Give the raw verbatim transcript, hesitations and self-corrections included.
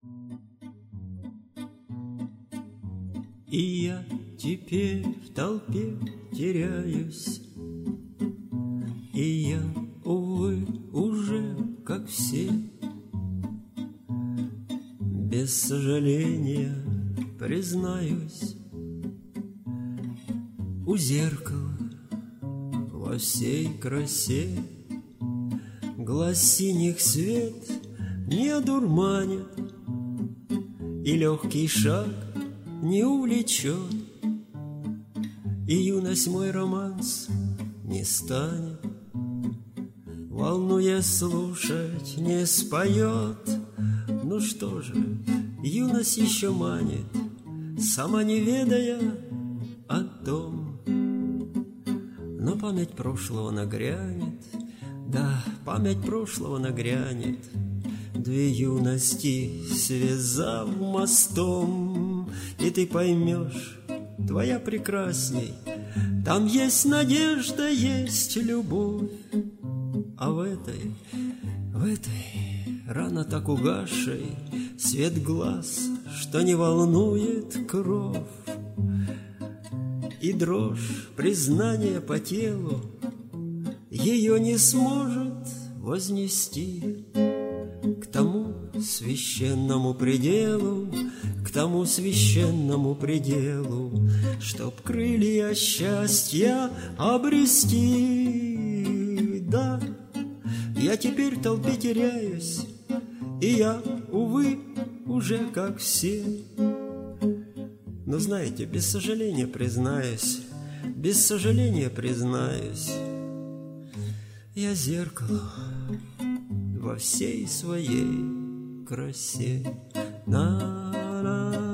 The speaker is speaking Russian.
И я теперь в толпе теряюсь, и я, увы, уже как все, без сожаления признаюсь, у зеркала во всей красе. Глаз синих свет не одурманит, и легкий шаг не увлечет, и юность мой романс не станет, волнуя слушать не споет. Ну что же, юность еще манит, сама не ведая о том, но память прошлого нагрянет, да, память прошлого нагрянет, две юности связав мостом, и ты поймешь, твоя прекрасней, там есть надежда, есть любовь, а в этой, в этой рано так угасшей свет глаз, что не волнует кровь, и дрожь признания по телу ее не сможет вознести к тому священному пределу, к тому священному пределу, чтоб крылья счастья обрести. Да, я теперь в толпе теряюсь, и я, увы, уже как все. Но знаете, без сожаления признаюсь, без сожаления признаюсь, я зеркало во всей своей красе. На-на.